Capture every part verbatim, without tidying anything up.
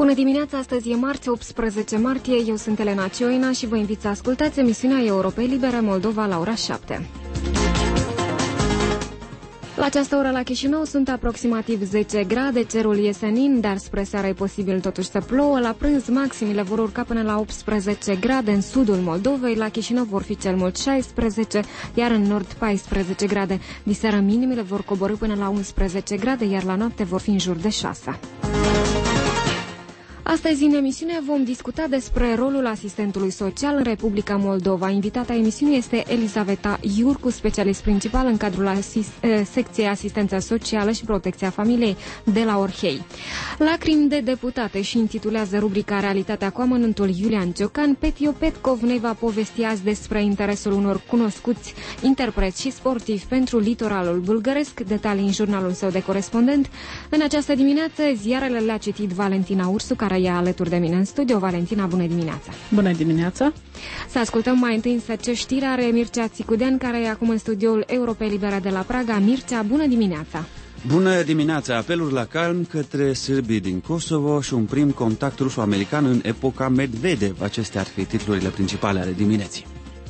Bună dimineața, astăzi e marți, optsprezece martie, eu sunt Elena Cioina și vă invit să ascultați emisiunea Europei Libere Moldova la ora șapte. La această oră la Chișinău sunt aproximativ zece grade, cerul e senin, dar spre seara e posibil totuși să plouă. La prânz maximile vor urca până la optsprezece grade în sudul Moldovei, la Chișinău vor fi cel mult șaisprezece, iar în nord paisprezece grade. Diseară minimile vor coborî până la unsprezece grade, iar la noapte vor fi în jur de șase. Astăzi, în emisiune, vom discuta despre rolul asistentului social în Republica Moldova. Invitata emisiunii este Elisaveta Iurcu, specialist principal în cadrul asist secției Asistența Socială și Protecția Familiei de la Orhei. Lacrimi de deputate și intitulează rubrica Realitatea cu amănuntul Iulian Ciocan. Petio Petkov ne va povesti azi despre interesul unor cunoscuți interpreți și sportivi pentru litoralul bulgăresc. Detalii în jurnalul său de corespondent. În această dimineață, ziarele le-a citit Valentina Ursu, care e alături de mine în studio. Valentina, bună dimineața! Bună dimineața! Să ascultăm mai întâi însă ce știri are Mircea Țicudean, care e acum în studioul Europei Libere de la Praga. Mircea, bună dimineața! Bună dimineața! Apeluri la calm către sârbii din Kosovo și un prim contact ruso-american în epoca Medvedev. Acestea ar fi titlurile principale ale dimineții.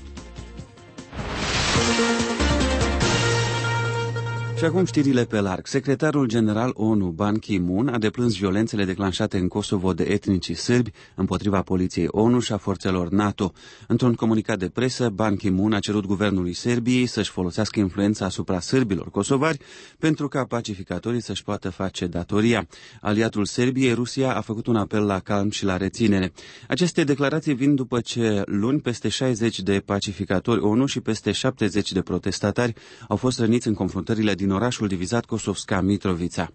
Și acum știrile pe larg. Secretarul general ONU, Ban Ki-moon, a deplâns violențele declanșate în Kosovo de etnicii sârbi împotriva poliției ONU și a forțelor NATO. Într-un comunicat de presă, Ban Ki-moon a cerut guvernului Serbiei să-și folosească influența asupra sârbilor kosovari pentru ca pacificatorii să-și poată face datoria. Aliatul Serbiei, Rusia, a făcut un apel la calm și la reținere. Aceste declarații vin după ce luni peste șaizeci de pacificatori ONU și peste șaptezeci de protestatari au fost răniți în confruntările din din orașul divizat Kosovska Mitrovica.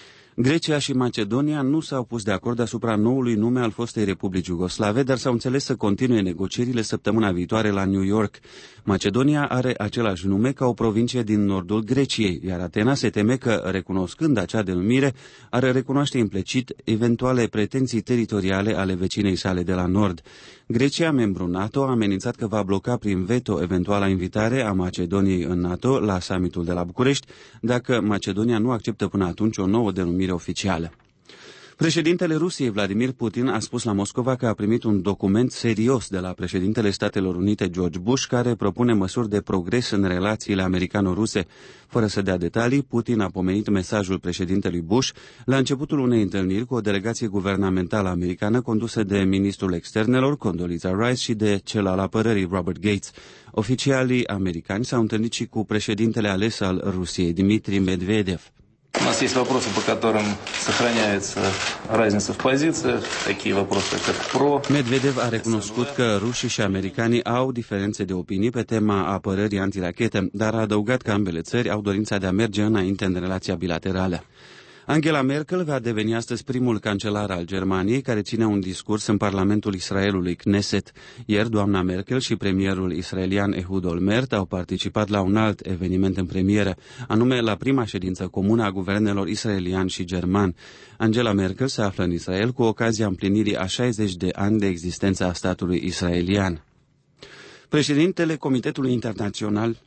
Grecia și Macedonia nu s-au pus de acord asupra noului nume al fostei Republici Iugoslave, dar s-au înțeles să continue negocierile săptămâna viitoare la New York. Macedonia are același nume ca o provincie din nordul Greciei, iar Atena se teme că, recunoscând acea denumire, ar recunoaște implicit eventuale pretenții teritoriale ale vecinei sale de la nord. Grecia, membru NATO, a amenințat că va bloca prin veto eventuala invitare a Macedoniei în NATO la summitul de la București, dacă Macedonia nu acceptă până atunci o nouă denumire oficială. Președintele Rusiei, Vladimir Putin, a spus la Moscova că a primit un document serios de la președintele Statelor Unite, George Bush, care propune măsuri de progres în relațiile americano-ruse. Fără să dea detalii, Putin a pomenit mesajul președintelui Bush la începutul unei întâlniri cu o delegație guvernamentală americană condusă de ministrul externelor, Condoleezza Rice, și de cel al apărării, Robert Gates. Oficialii americani s-au întâlnit și cu președintele ales al Rusiei, Dmitry Medvedev. У нас есть вопросы, по которым сохраняется разница в позициях, такие вопросы, как про... Medvedev a recunoscut că rușii și americanii au diferențe de opinii pe tema apărării antirachete, dar a adăugat că ambele țări au dorința de a merge înainte în relația bilaterală. Angela Merkel va deveni astăzi primul cancelar al Germaniei care ține un discurs în Parlamentul Israelului, Knesset. Ieri, doamna Merkel și premierul israelian Ehud Olmert au participat la un alt eveniment în premieră, anume la prima ședință comună a guvernelor israelian și german. Angela Merkel se află în Israel cu ocazia împlinirii a șaizeci de ani de existență a statului israelian. Președintele Comitetului Internațional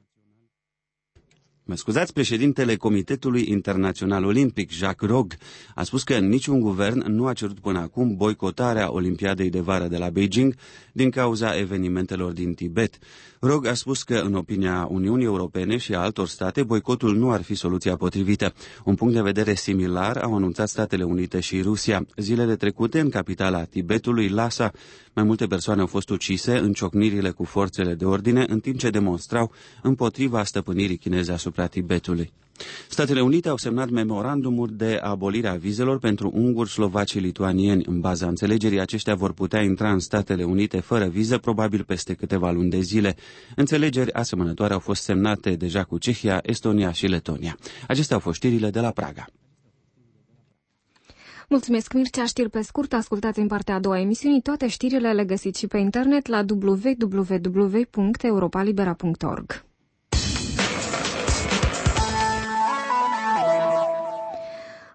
Mă scuzați, președintele Comitetului Internațional Olimpic, Jacques Rogge, a spus că niciun guvern nu a cerut până acum boicotarea Olimpiadei de vară de la Beijing din cauza evenimentelor din Tibet. Rogge a spus că, în opinia Uniunii Europene și a altor state, boicotul nu ar fi soluția potrivită. Un punct de vedere similar au anunțat Statele Unite și Rusia. Zilele trecute, în capitala Tibetului, Lhasa, mai multe persoane au fost ucise în ciocnirile cu forțele de ordine, în timp ce demonstrau împotriva stăpânirii chineze asupra Tibetului. Statele Unite au semnat memorandumuri de abolire a vizelor pentru unguri, slovaci și lituanieni. În baza înțelegerii, aceștia vor putea intra în Statele Unite fără viză, probabil peste câteva luni de zile. Înțelegeri asemănătoare au fost semnate deja cu Cehia, Estonia și Letonia. Acestea au fost știrile de la Praga. Mulțumesc, Mircea. Știri pe scurt, ascultați în partea a doua emisiunii. Toate știrile le găsiți și pe internet la w w w punct europa libera punct org.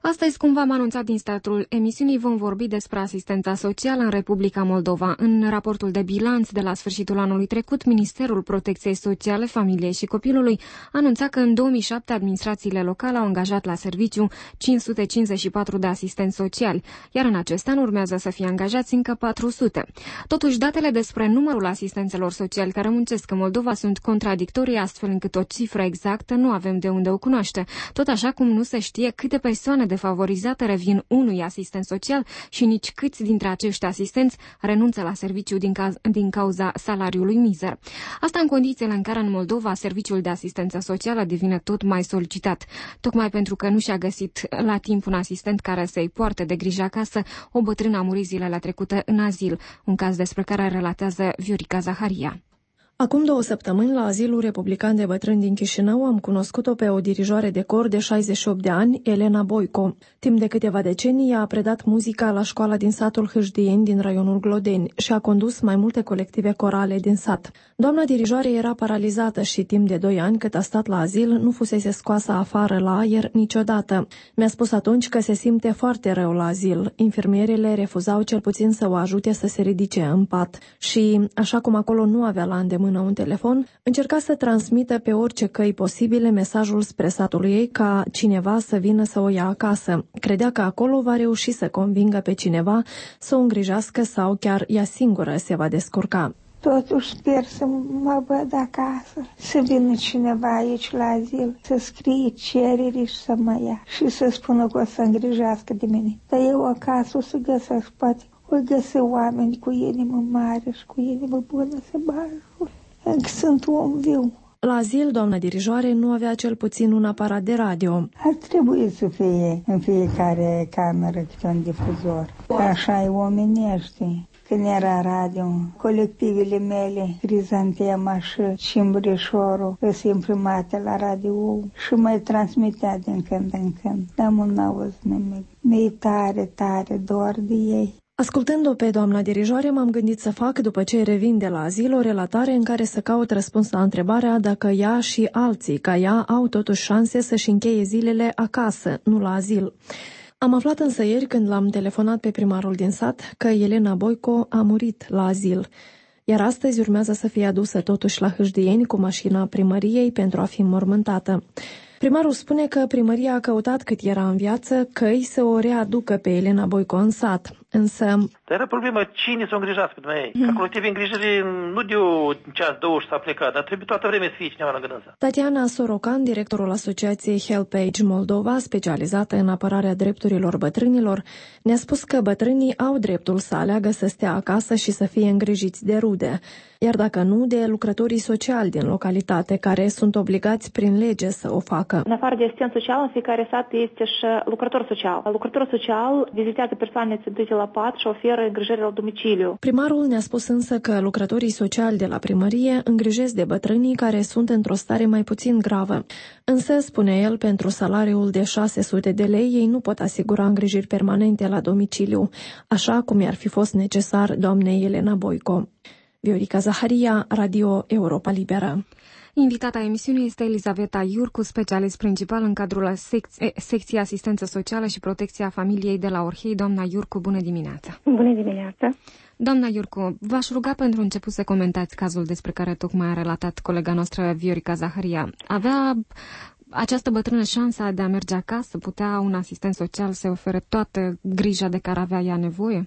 Astăzi, cum v-am anunțat din startul emisiunii, vom vorbi despre asistența socială în Republica Moldova. În raportul de bilanț de la sfârșitul anului trecut, Ministerul Protecției Sociale, Familiei și Copilului anunța că în două mii șapte administrațiile locale au angajat la serviciu cinci sute cincizeci și patru de asistenți sociali, iar în acest an urmează să fie angajați încă patru sute. Totuși, datele despre numărul asistențelor sociali care muncesc în Moldova sunt contradictorii, astfel încât o cifră exactă nu avem de unde o cunoaște. Tot așa cum nu se știe câte persoane defavorizate revin unui asistent social și nici câți dintre acești asistenți renunță la serviciu din, caz, din cauza salariului mizer. Asta în condițiile în care în Moldova serviciul de asistență socială devine tot mai solicitat. Tocmai pentru că nu și-a găsit la timp un asistent care să-i poarte de grijă acasă, o bătrână a murit zilele trecute în azil, un caz despre care relatează Viorica Zaharia. Acum două săptămâni, la Azilul Republican de Bătrâni din Chișinău, am cunoscut-o pe o dirijoare de cor de șaizeci și opt de ani, Elena Boico. Timp de câteva decenii, ea a predat muzica la școala din satul Hâșdieni din raionul Glodeni și a condus mai multe colective corale din sat. Doamna dirijoare era paralizată și timp de doi ani cât a stat la azil, nu fusese scoasă afară la aer niciodată. Mi-a spus atunci că se simte foarte rău la azil. Infirmierele refuzau cel puțin să o ajute să se ridice în pat și, așa cum acolo nu avea la îndemână un telefon, încerca să transmită pe orice căi posibile mesajul spre satul ei ca cineva să vină să o ia acasă. Credea că acolo va reuși să convingă pe cineva să o îngrijească sau chiar ea singură se va descurca. Totuși sper să mă văd acasă, să vină cineva aici la azil, să scrie cereri și să mă ia și să spună că o să îngrijească de mine. Dar eu acasă o să găsesc, poate o găsi oameni cu inimă mare și cu inimă bună să bajul. Încă sunt om viu. La azil, doamna dirijoare nu avea cel puțin un aparat de radio. Ar trebui să fie în fiecare cameră câte un difuzor. Așa e omenește. Când era radio, colectivele mele, Crizantema și Cimbrișorul, îs imprimate la radio și mai transmitea din când în când. Dar mult n-auzi nimic. Mi-e tare, tare dor de ei. Ascultând-o pe doamna dirijoare, m-am gândit să fac, după ce revin de la azil, o relatare în care să caut răspuns la întrebarea dacă ea și alții ca ea au totuși șanse să-și încheie zilele acasă, nu la azil. Am aflat însă ieri, când l-am telefonat pe primarul din sat, că Elena Boico a murit la azil, iar astăzi urmează să fie adusă totuși la Hâșdieni cu mașina primăriei pentru a fi înmormântată. Primarul spune că primăria a căutat cât era în viață căi să o readucă pe Elena Boico în sat, însă... Dar era problema cine să o îngrijească pe ei. Mm. Ca colectiv îngrijire nu de o ceas, două și s-a plecat, dar trebuie toată vremea să fie cineva lângă dânsa. Tatiana Sorocan, directorul Asociației HelpAge Moldova, specializată în apărarea drepturilor bătrânilor, ne-a spus că bătrânii au dreptul să aleagă să stea acasă și să fie îngrijiți de rude, iar dacă nu, de lucrătorii sociali din localitate, care sunt obligați prin lege să o facă. În afară de asistent social, în fiecare sat este și lucrător social. Lucrătorul social vizitează persoanele țintuite la pat și oferă îngrijire la domiciliu. Primarul ne-a spus însă că lucrătorii sociali de la primărie îngrijesc de bătrânii care sunt într-o stare mai puțin gravă. Însă, spune el, pentru salariul de șase sute de lei, ei nu pot asigura îngrijiri permanente la domiciliu, așa cum i-ar fi fost necesar doamnei Elena Boico. Viorica Zaharia, Radio Europa Liberă. Invitata emisiunii este Elizaveta Iurcu, specialist principal în cadrul sec- secției Asistență Socială și Protecția Familiei de la Orhei. Doamna Iurcu, bună dimineața! Bună dimineața! Doamna Iurcu, v-aș ruga pentru început să comentați cazul despre care tocmai a relatat colega noastră Viorica Zaharia. Avea această bătrână șansa de a merge acasă? Putea un asistent social să ofere toată grija de care avea ea nevoie?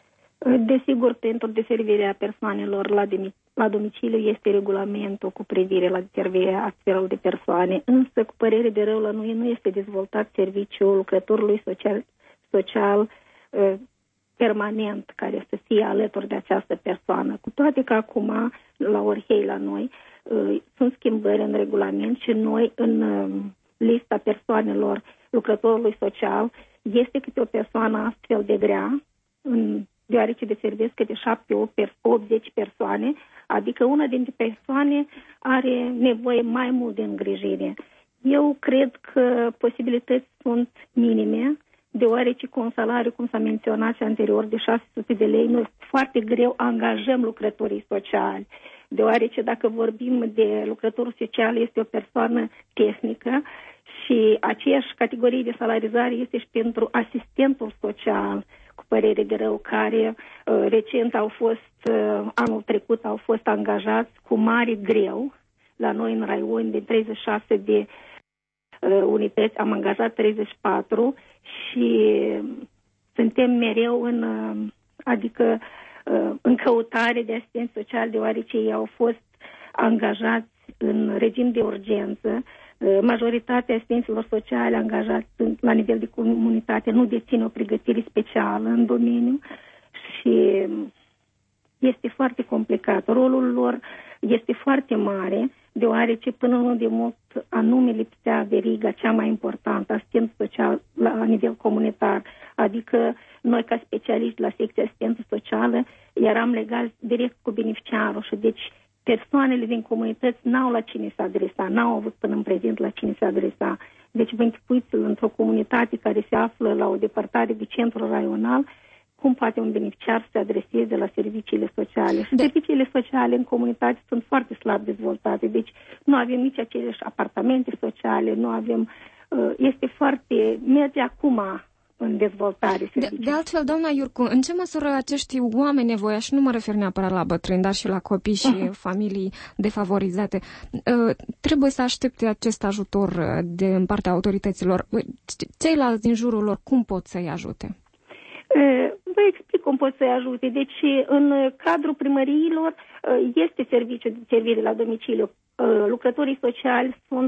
Desigur, pentru deservirea persoanelor la, la domiciliu este regulamentul cu privire la deservirea astfel de persoane, însă, cu părere de rău, la noi nu este dezvoltat serviciul lucrătorului social, social uh, permanent care să fie alături de această persoană. Cu toate că acum, la Orhei, la noi, uh, sunt schimbări în regulament și noi, în uh, lista persoanelor lucrătorului social, este câte o persoană astfel de grea, în deoarece deservesc de șapte opt zece persoane, adică una dintre persoane are nevoie mai mult de îngrijire. Eu cred că posibilități sunt minime, deoarece cu un salariu, cum s-a menționat și anterior, de șase sute de lei, noi foarte greu angajăm lucrătorii sociali, deoarece dacă vorbim de lucrătorul social, este o persoană tehnică, Și aceeași categorie de salarizare este și pentru asistentul social, cu părere de rău, care uh, recent au fost, uh, anul trecut au fost angajați cu mare greu. La noi în raion de treizeci și șase de uh, unități am angajat treizeci și patru și suntem mereu în, uh, adică, uh, în căutare de asistenți sociali, deoarece ei au fost angajați în regim de urgență. Majoritatea asistenților sociale angajați la nivel de comunitate nu dețin o pregătire specială în domeniu și este foarte complicat. Rolul lor este foarte mare, deoarece până nu de mult anume lipsea veriga cea mai importantă, asistent social la nivel comunitar. Adică noi ca specialiști la secția asistență socială eram legați direct cu beneficiarul și deci persoanele din comunități n-au la cine să adresa, n-au avut până în prezent la cine să adresa. Deci vă închipuiți într-o comunitate care se află la o depărtare de centru raional, cum poate un beneficiar să se adreseze la serviciile sociale. Și de... serviciile sociale în comunitate sunt foarte slab dezvoltate, deci nu avem nici aceleași apartamente sociale, nu avem, este foarte, merge acum în dezvoltare. De, de altfel, doamna Iurcu, în ce măsură acești oameni nevoiași, nu mă refer neapărat la bătrâni, dar și la copii și uh-huh. familii defavorizate, trebuie să aștepte acest ajutor de în partea autorităților? Ceilalți din jurul lor, cum pot să-i ajute? Vă explic cum pot să-i ajute. Deci, în cadrul primăriilor este serviciu de servire la domiciliu. Lucrătorii sociali sunt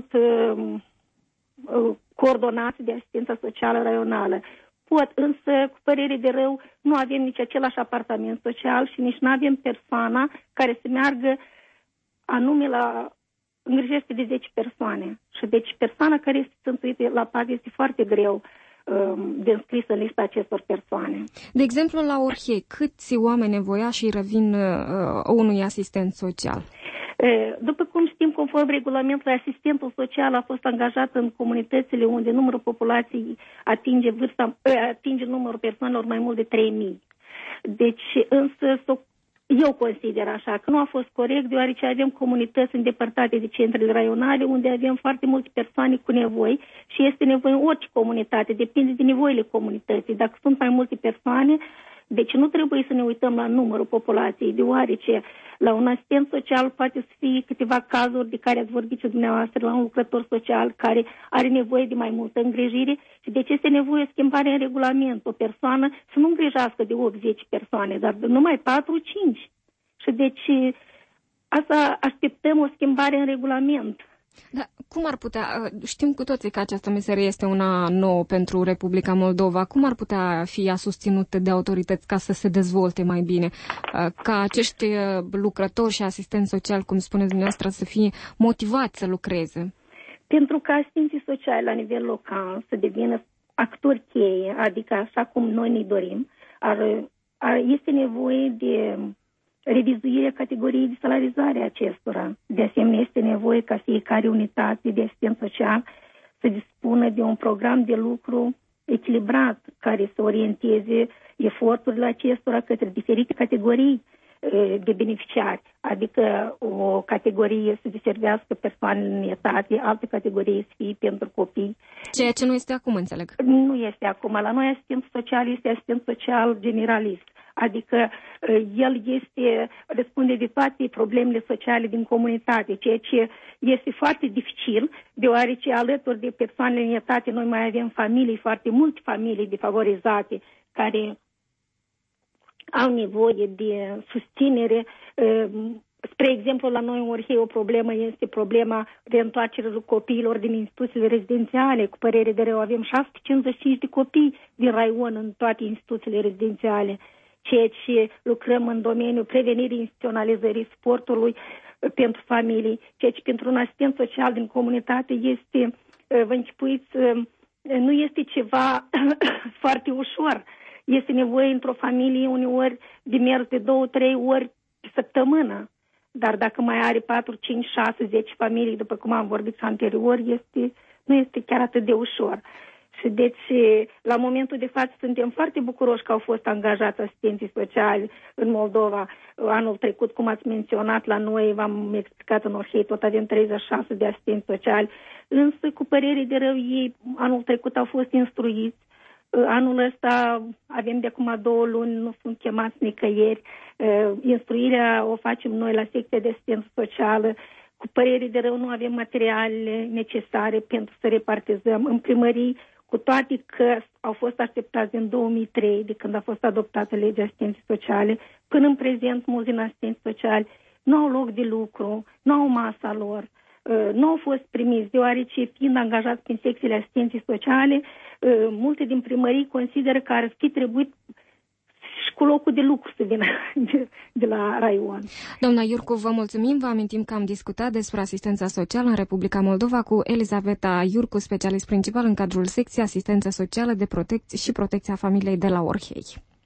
coordonați de asistența socială raională. Pot, însă, cu părere de rău, nu avem nici același apartament social și nici nu avem persoana care să meargă anume la îngrijește de zece persoane. Și deci persoana care este țintuită la pat este foarte greu de înscris în lista acestor persoane. De exemplu, la Orhei, câți oameni nevoiași revin uh, unui asistent social? După cum știm, conform regulamentului, asistentul social a fost angajat în comunitățile unde numărul populației atinge vârsta, atinge numărul persoanelor mai mult de trei mii. Deci, însă, eu consider așa că nu a fost corect, deoarece avem comunități îndepărtate de centrele raionale, unde avem foarte multe persoane cu nevoi și este nevoie în orice comunitate, depinde de nevoile comunității. Dacă sunt mai multe persoane, deci nu trebuie să ne uităm la numărul populației, deoarece la un asistent social poate să fie câteva cazuri de care ați vorbit și dumneavoastră, la un lucrător social care are nevoie de mai multă îngrijire și deci este nevoie de schimbare în regulament. O persoană să nu îngrijească de opt zece persoane, dar de numai patru cinci. Și deci asta așteptăm o schimbare în regulament. Dar cum ar putea, știm cu toții că această meserie este una nouă pentru Republica Moldova, cum ar putea fi ea susținută de autorități ca să se dezvolte mai bine, ca acești lucrători și asistenți sociali, cum spuneți dumneavoastră, să fie motivați să lucreze? Pentru ca asistenții sociali la nivel local să devină actori cheie, adică așa cum noi ne dorim, ar, ar, este nevoie de revizuirea categoriei de salarizare a acestora. De asemenea, este nevoie ca fiecare unitate de asistent social să dispună de un program de lucru echilibrat care să orienteze eforturile acestora către diferite categorii de beneficiari, adică o categorie să deservească persoanele în etate, altă categorie să fie pentru copii. Ceea ce nu este acum, înțeleg. Nu este acum. La noi asistent social este asistent social generalist. Adică el este, răspunde de toate problemele sociale din comunitate, ceea ce este foarte dificil, deoarece alături de persoanele în etate noi mai avem familii, foarte multe familii defavorizate, care au nevoie de susținere. Spre exemplu, la noi în Orhei o problemă este problema reîntoarcerii copiilor din instituțiile rezidențiale. Cu părere de rău, avem șase sute cincizeci și cinci de copii din raion în toate instituțiile rezidențiale, ceea ce lucrăm în domeniul prevenirii instituționalizării sportului pentru familii, ceea ce pentru un asistent social din comunitate este, vă închipuiți, nu este ceva foarte ușor. Este nevoie într-o familie uneori de mers de două, trei ori pe săptămână. Dar dacă mai are patru, cinci, șase, zece familii, după cum am vorbit anterior, este, nu este chiar atât de ușor. Și deci, la momentul de față, suntem foarte bucuroși că au fost angajați asistenții sociali în Moldova. Anul trecut, cum ați menționat, la noi, v-am explicat în Orhei, tot avem treizeci și șase de asistenți sociali, însă, cu părere de rău, ei anul trecut au fost instruiți. Anul ăsta avem de acum două luni, nu sunt chemați nicăieri. Instruirea o facem noi la secția de asistență socială. Cu părere de rău, nu avem materiale necesare pentru să repartizăm în primării, cu toate că au fost așteptați în două mii trei, de când a fost adoptată legea asistenței sociale, până în prezent mulți din asistenți sociali nu au loc de lucru, nu au masa lor, nu au fost primiți, deoarece fiind angajați prin secțiile asistenței sociale, multe din primării consideră că ar fi trebuit și cu locul de lucru să vină de, de la raion. Doamna Iurcu, vă mulțumim. Vă amintim că am discutat despre asistența socială în Republica Moldova cu Elizaveta Iurcu, specialist principal în cadrul secției asistență socială de protecție și protecția familiei de la Orhei.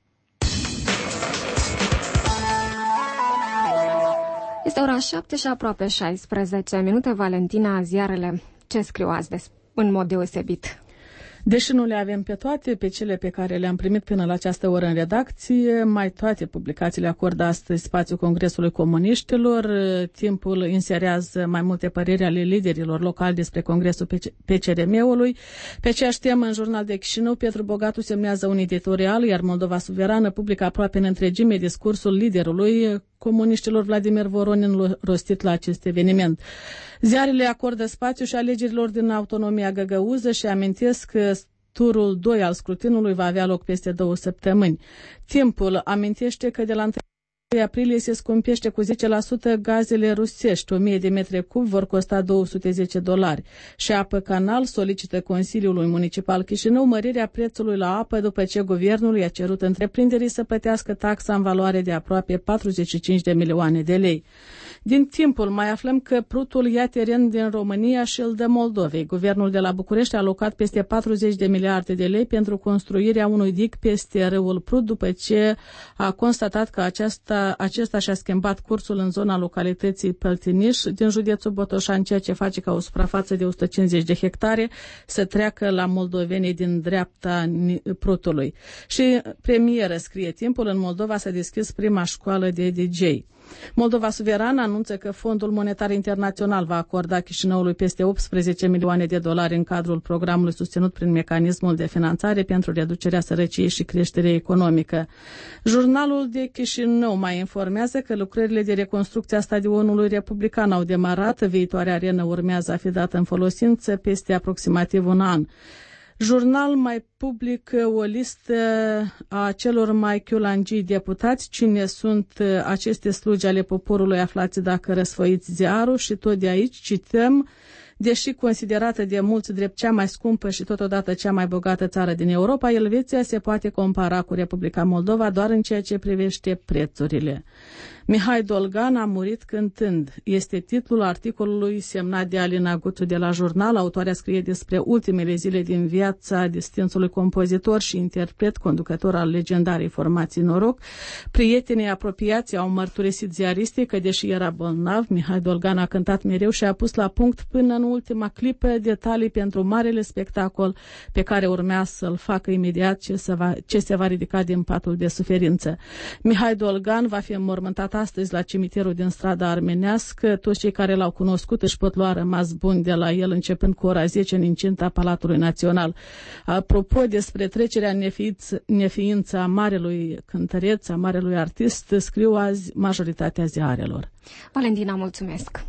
Este ora șapte și aproape șaisprezece minute. Valentina, ziarele ce scriu azi în mod deosebit? Deși nu le avem pe toate, pe cele pe care le-am primit până la această oră în redacție, mai toate publicațiile acordă astăzi spațiul Congresului Comuniștilor. Timpul inserează mai multe păreri ale liderilor locali despre Congresul P C R M-ului. Pe aceeași temă, în Jurnal de Chișinău, Pietru Bogatu semnează un editorial, iar Moldova Suverană publică aproape în întregime discursul liderului comuniștilor Vladimir Voronin rostit la acest eveniment. Ziarele acordă spațiu și alegerilor din autonomia găgăuză și amintesc că turul doi al scrutinului va avea loc peste două săptămâni. Timpul amintește că de la întâi aprilie se scumpește cu zece la sută gazele rusești. o mie de metri cub vor costa două sute zece dolari. Și Apă Canal solicită Consiliului Municipal Chișinău mărirea prețului la apă după ce guvernul i-a cerut întreprinderii să plătească taxa în valoare de aproape patruzeci și cinci de milioane de lei. Din Timpul mai aflăm că Prutul ia teren din România și îl dă Moldovei. Guvernul de la București a alocat peste patruzeci de miliarde de lei pentru construirea unui dig peste râul Prut, după ce a constatat că aceasta, acesta și-a schimbat cursul în zona localității Păltiniș din județul Botoșani, ceea ce face ca o suprafață de o sută cincizeci de hectare să treacă la moldovenii din dreapta Prutului. Și premieră, scrie Timpul, în Moldova s-a deschis prima școală de D J. Moldova Suverană anunță că Fondul Monetar Internațional va acorda Chișinăului peste optsprezece milioane de dolari în cadrul programului susținut prin mecanismul de finanțare pentru reducerea sărăciei și creșterea economică. Jurnalul de Chișinău mai informează că lucrările de reconstrucție a stadionului republican au demarat. Viitoarea arenă urmează a fi dată în folosință peste aproximativ un an. Jurnal mai publică o listă a celor mai chiulangii deputați, cine sunt aceste slugi ale poporului aflați dacă răsfoiți ziarul, și tot de aici cităm: deși considerată de mulți drept cea mai scumpă și totodată cea mai bogată țară din Europa, Elveția se poate compara cu Republica Moldova doar în ceea ce privește prețurile. Mihai Dolgan a murit cântând. Este titlul articolului semnat de Alina Guțu de la Jurnal. Autoarea scrie despre ultimele zile din viața distinsului compozitor și interpret, conducător al legendarei formații Noroc. Prietenii apropiați au mărturisit ziaristii că, deși era bolnav, Mihai Dolgan a cântat mereu și a pus la punct până în ultima clipă detalii pentru marele spectacol pe care urmea să-l facă imediat ce se va, ce se va ridica din patul de suferință. Mihai Dolgan va fi înmormântat astăzi la cimitirul din Strada Armenească. Toți cei care l-au cunoscut își pot lua rămas bun de la el, începând cu ora zece în incinta Palatului Național. Apropo despre trecerea în neființă a marelui cântăreț, a marelui artist, scriu azi majoritatea ziarelor. Valentina, mulțumesc!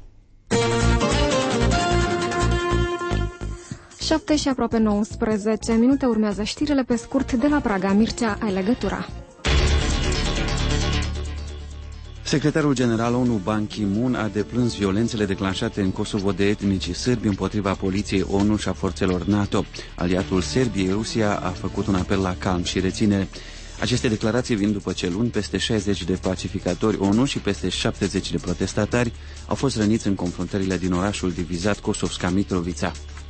șapte și aproape nouăsprezece minute, urmează știrile pe scurt de la Praga. Mircea, ai legătura. Secretarul general ONU Ban Ki-moon a deplâns violențele declanșate în Kosovo de etnicii sârbi împotriva poliției ONU și a forțelor NATO. Aliatul Serbiei, Rusia, a făcut un apel la calm și reținere. Aceste declarații vin după ce luni peste șaizeci de pacificatori ONU și peste șaptezeci de protestatari au fost răniți în confruntările din orașul divizat Kosovska Mitrovica.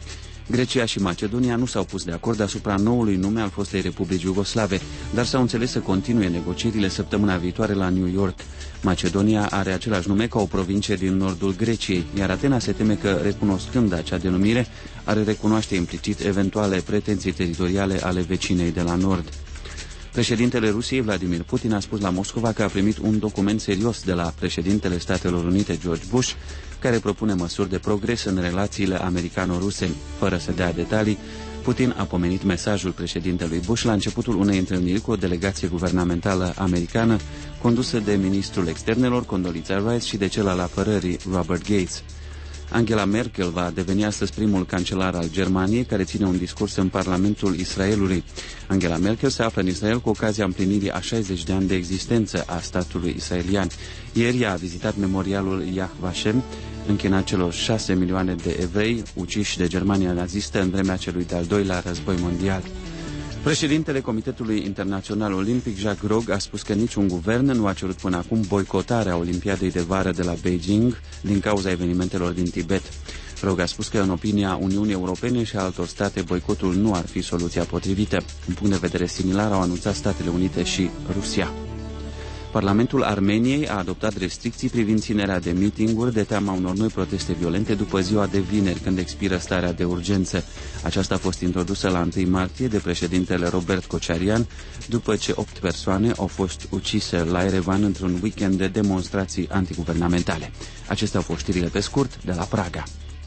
Grecia și Macedonia nu s-au pus de acord asupra noului nume al fostei Republici Iugoslave, dar s-au înțeles să continue negocierile săptămâna viitoare la New York. Macedonia are același nume ca o provincie din nordul Greciei, iar Atena se teme că, recunoscând acea denumire, are recunoaște implicit eventuale pretenții teritoriale ale vecinei de la nord. Președintele Rusiei, Vladimir Putin, a spus la Moscova că a primit un document serios de la președintele Statelor Unite, George Bush, care propune măsuri de progres în relațiile americano-ruse. Fără să dea detalii, Putin a pomenit mesajul președintelui Bush la începutul unei întâlniri cu o delegație guvernamentală americană condusă de ministrul externelor, Condoleezza Rice, și de cel al apărării, Robert Gates. Angela Merkel va deveni astăzi primul cancelar al Germaniei care ține un discurs în Parlamentul Israelului. Angela Merkel se află în Israel cu ocazia împlinirii a șaizeci de ani de existență a statului israelian. Ieri a vizitat memorialul Yad Vashem, închinat celor șase milioane de evrei uciși de Germania nazistă în vremea celui de-al doilea război mondial. Președintele Comitetului Internațional Olimpic, Jacques Rogge, a spus că niciun guvern nu a cerut până acum boicotarea Olimpiadei de vară de la Beijing din cauza evenimentelor din Tibet. Rogge a spus că, în opinia Uniunii Europene și a altor state, boicotul nu ar fi soluția potrivită. Un punct de vedere similar au anunțat Statele Unite și Rusia. Parlamentul Armeniei a adoptat restricții privind ținerea de mitinguri de teama unor noi proteste violente după ziua de vineri, când expiră starea de urgență. Aceasta a fost introdusă la întâi martie de președintele Robert Kocarian, după ce opt persoane au fost ucise la Erevan într-un weekend de demonstrații antiguvernamentale. Acestea au fost știrile pe scurt de la Praga.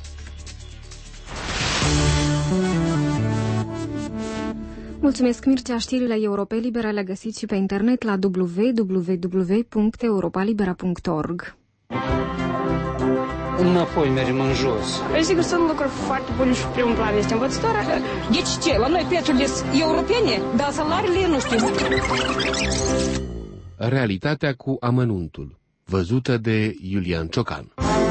Mulțumesc, Mircea. Știrile Europei Libere le găsiți și pe internet la w w w punct europa libera punct org. Înapoi mergem în jos. Sigur, sunt lucruri foarte bune și primul plan este învățătoarea. Deci ce? La noi plățurile sunt europene, dar salariile nu știu. Realitatea cu amănuntul, văzută de Iulian Ciocan.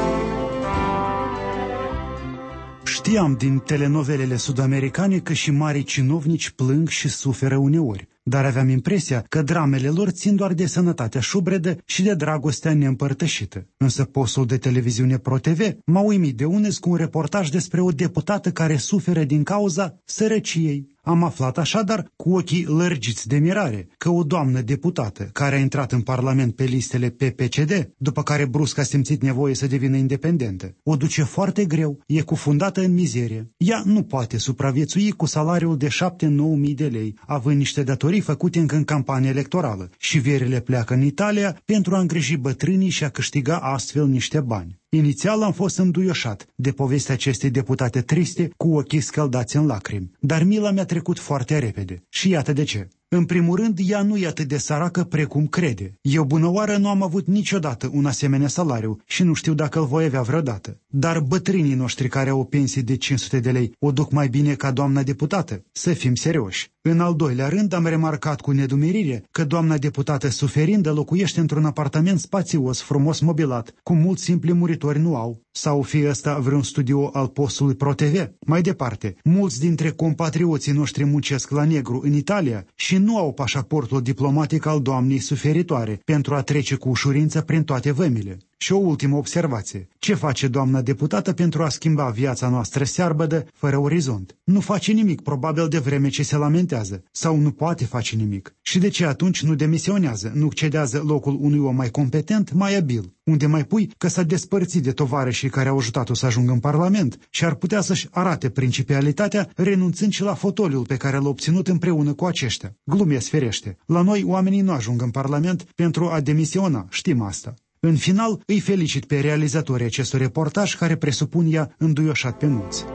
Știam din telenovelele sud-americane că și mari cinovnici plâng și suferă uneori, dar aveam impresia că dramele lor țin doar de sănătatea șubredă și de dragostea neîmpărtășită. Însă postul de televiziune ProTV m-a uimit de unez cu un reportaj despre o deputată care suferă din cauza sărăciei. Am aflat așadar, cu ochii lărgiți de mirare, că o doamnă deputată, care a intrat în Parlament pe listele P P C D, după care brusc a simțit nevoie să devină independentă, o duce foarte greu, e cufundată în mizerie. Ea nu poate supraviețui cu salariul de șapte-nouă mii de lei, având niște datorii făcute încă în campanie electorală, și vierile pleacă în Italia pentru a îngriji bătrânii și a câștiga astfel niște bani. Inițial am fost înduioșat de povestea acestei deputate triste cu ochii scăldați în lacrimi, dar mila mi-a trecut foarte repede. Și iată de ce. În primul rând, ea nu e atât de săracă precum crede. Eu, bunăoară, nu am avut niciodată un asemenea salariu și nu știu dacă îl voi avea vreodată. Dar bătrânii noștri care au o pensie de cinci sute de lei o duc mai bine ca doamna deputată. Să fim serioși. În al doilea rând, am remarcat cu nedumerire că doamna deputată suferindă locuiește într-un apartament spațios, frumos mobilat, cum mulți simpli muritori nu au. Sau fie ăsta vreun studio al postului ProTV? Mai departe, mulți dintre compatrioții noștri muncesc la negru în Italia și nu au pașaportul diplomatic al doamnei suferitoare pentru a trece cu ușurință prin toate vămile. Și o ultimă observație. Ce face doamna deputată pentru a schimba viața noastră searbădă, fără orizont? Nu face nimic, probabil de vreme ce se lamentează. Sau nu poate face nimic. Și de ce atunci nu demisionează, nu cedează locul unui om mai competent, mai abil? Unde mai pui că s-a despărțit de tovarășii care au ajutat-o să ajungă în Parlament și ar putea să-și arate principialitatea renunțând și la fotoliul pe care l-a obținut împreună cu aceștia. Glumesc, ferește. La noi oamenii nu ajung în Parlament pentru a demisiona, știm asta. În final, îi felicit pe realizatorii acestui reportaj care presupun ea înduioșat pe mulți.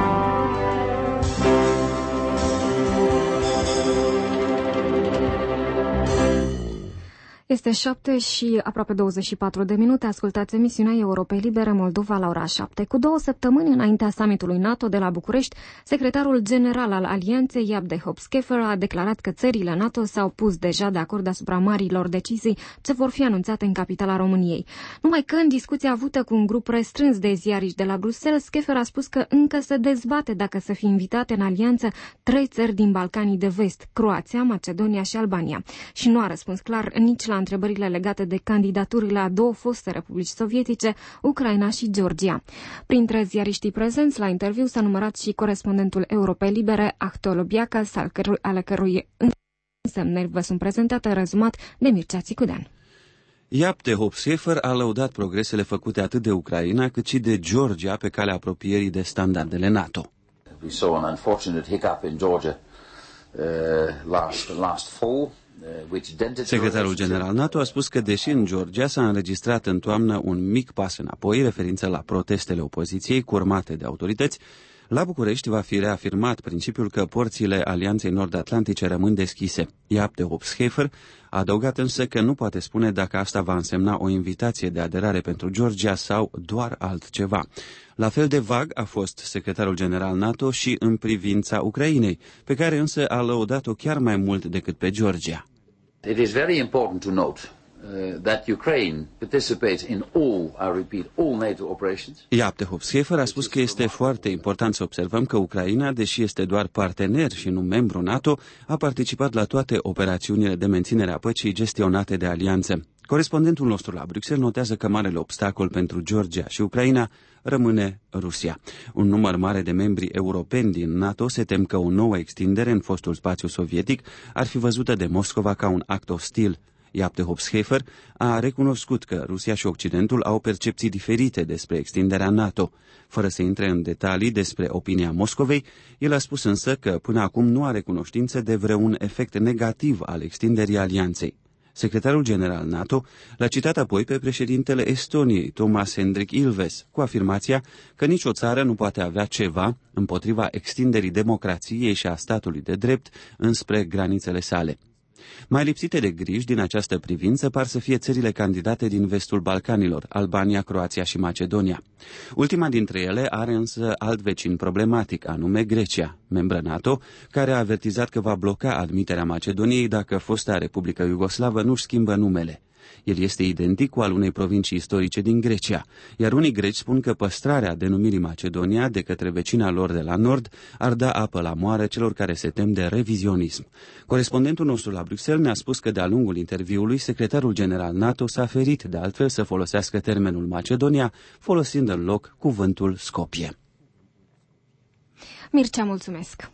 Este șapte și aproape douăzeci și patru de minute. Ascultați emisiunea Europei Libere Moldova la ora șapte. Cu două săptămâni înaintea summitului NATO de la București, secretarul general al alianței, Jaap de Hoop Scheffer, a declarat că țările NATO s-au pus deja de acord asupra marilor decizii ce vor fi anunțate în capitala României. Numai că în discuția avută cu un grup restrâns de ziariști de la Bruxelles, Scheffer a spus că încă se dezbate dacă să fie invitate în alianță trei țări din Balcanii de Vest, Croația, Macedonia și Albania. Și nu a răspuns clar nici la întrebările legate de candidaturile a două foste republici sovietice, Ucraina și Georgia. Printre ziariștii prezenți la interviu s-a numărat și corespondentul Europei Libere, Ahtol Biacas, al căru- ale cărui însemnări vă sunt prezentate în rezumat de Mircea Țicudean. Jaap de Hoop Scheffer a lăudat progresele făcute atât de Ucraina cât și de Georgia pe calea apropierii de standardele NATO. We saw an unfortunate hiccup in Georgia uh, last last fall. Secretarul general NATO a spus că, deși în Georgia s-a înregistrat în toamnă un mic pas înapoi, referință la protestele opoziției curmate de autorități, la București va fi reafirmat principiul că porțile Alianței Nord-Atlantice rămân deschise. Jaap de Hoop Scheffer a adăugat însă că nu poate spune dacă asta va însemna o invitație de aderare pentru Georgia sau doar altceva. La fel de vag a fost secretarul general NATO și în privința Ucrainei, pe care însă a lăudat-o chiar mai mult decât pe Georgia. It is very important to note uh, that Ukraine participates in all, I repeat, all NATO operations. Jaap de Hoop Scheffer a spus că este foarte important să observăm că Ucraina, deși este doar partener și nu membru NATO, a participat la toate operațiunile de menținere a păcii gestionate de alianță. Corespondentul nostru la Bruxelles notează că marele obstacol pentru Georgia și Ucraina rămâne Rusia. Un număr mare de membri europeni din NATO se tem că o nouă extindere în fostul spațiu sovietic ar fi văzută de Moscova ca un act ostil. Jaap de Hoop Scheffer a recunoscut că Rusia și Occidentul au percepții diferite despre extinderea NATO. Fără să intre în detalii despre opinia Moscovei, el a spus însă că până acum nu are cunoștință de vreun efect negativ al extinderii alianței. Secretarul general NATO l-a citat apoi pe președintele Estoniei, Toomas Hendrik Ilves, cu afirmația că nicio țară nu poate avea ceva împotriva extinderii democrației și a statului de drept înspre granițele sale. Mai lipsite de griji din această privință par să fie țările candidate din vestul Balcanilor, Albania, Croația și Macedonia. Ultima dintre ele are însă alt vecin problematic, anume Grecia, membră NATO, care a avertizat că va bloca admiterea Macedoniei dacă fosta Republică Iugoslavă nu-și schimbă numele. El este identic cu al unei provincii istorice din Grecia, iar unii greci spun că păstrarea denumirii Macedonia de către vecina lor de la nord ar da apă la moară celor care se tem de revizionism. Corespondentul nostru la Bruxelles ne-a spus că de-a lungul interviului secretarul general NATO s-a ferit de altfel să folosească termenul Macedonia, folosind în loc cuvântul Skopje. Mircea, mulțumesc!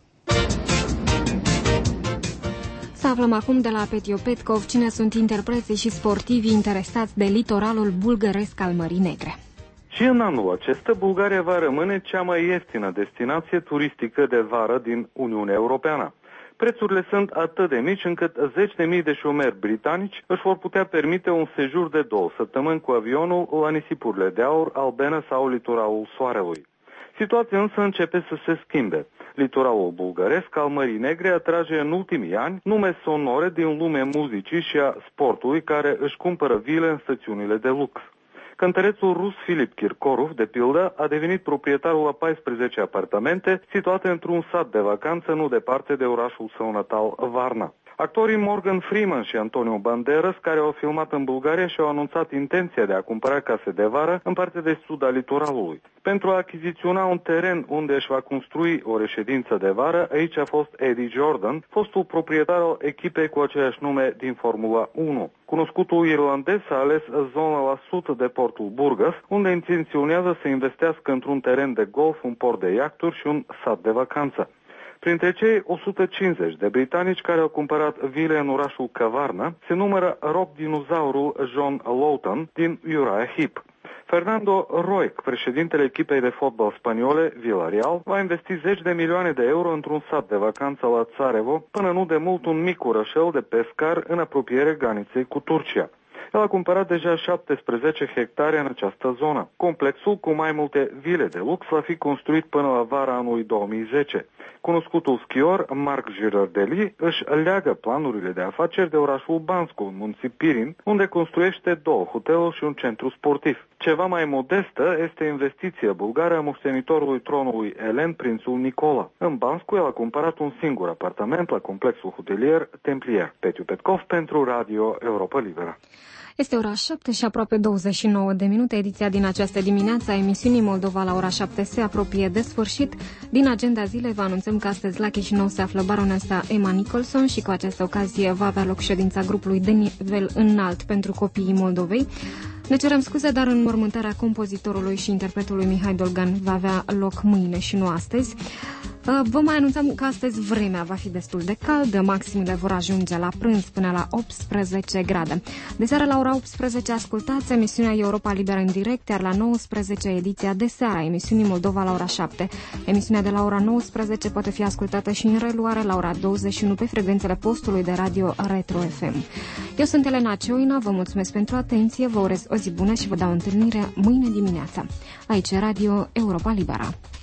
Să aflăm acum de la Petio Petkov cine sunt interpreții și sportivii interesați de litoralul bulgăresc al Mării Negre. Și în anul acesta, Bulgaria va rămâne cea mai ieftină destinație turistică de vară din Uniunea Europeană. Prețurile sunt atât de mici încât zeci de mii de șomeri britanici își vor putea permite un sejur de două săptămâni cu avionul la nisipurile de aur, Albena sau litoralul Soarelui. Situația însă începe să se schimbe. Litoralul bulgăresc al Mării Negre atrage în ultimii ani nume sonore din lumea muzicii și a sportului care își cumpără vile în stațiunile de lux. Cântărețul rus Filip Kirkorov, de pildă, a devenit proprietarul a paisprezece apartamente situate într-un sat de vacanță nu departe de orașul său natal, Varna. Actorii Morgan Freeman și Antonio Banderas, care au filmat în Bulgaria și au anunțat intenția de a cumpăra case de vară în partea de sud a litoralului. Pentru a achiziționa un teren unde își va construi o reședință de vară, aici a fost Eddie Jordan, fostul proprietar al echipei cu același nume din Formula unu. Cunoscutul irlandez a ales zona la sud de portul Burgas, unde intenționează să investească într-un teren de golf, un port de iahturi și un sat de vacanță. Printre cei o sută cincizeci de britanici care au cumpărat vile în orașul Kavarna se numără rock dinozaurul John Lawton din Uriah Heep. Fernando Roig, președintele echipei de fotbal spaniole Villarreal, va investi zeci de milioane de euro într-un sat de vacanță la Țarevo, până nu de mult un mic orășel de pescar în apropiere graniței cu Turcia. El a cumpărat deja șaptesprezece hectare în această zonă. Complexul, cu mai multe vile de lux, va fi construit până la vara anului două mii zece. Cunoscutul schior, Marc Girardelli, își leagă planurile de afaceri de orașul Banscu, în munții Pirin, unde construiește două hoteluri și un centru sportiv. Ceva mai modestă este investiția bulgară a moștenitorului tronului elen, prințul Nicola. În Banscu, el a cumpărat un singur apartament la complexul hotelier Templier. Petiu Petkov pentru Radio Europa Liberă. Este ora șapte și aproape douăzeci și nouă de minute. Ediția din această dimineață a emisiunii Moldova la ora șapte se apropie de sfârșit. Din agenda zilei vă anunțăm că astăzi la Chișinău se află baronesa Emma Nicholson și cu această ocazie va avea loc ședința grupului de nivel înalt pentru copiii Moldovei. Ne cerem scuze, dar înmormântarea compozitorului și interpretului Mihai Dolgan va avea loc mâine și nu astăzi. Vă mai anunțăm că astăzi vremea va fi destul de caldă, maximele vor ajunge la prânz până la optsprezece grade. De seară la ora optsprezece ascultați emisiunea Europa Liberă în direct, iar la nouăsprezece ediția de seară a emisiunii Moldova la ora șapte. Emisiunea de la ora nouăsprezece poate fi ascultată și în reluare la ora douăzeci și unu pe frecvențele postului de radio Retro F M. Eu sunt Elena Cioina, vă mulțumesc pentru atenție, vă urez o zi bună și vă dau întâlnire mâine dimineața. Aici Radio Europa Liberă.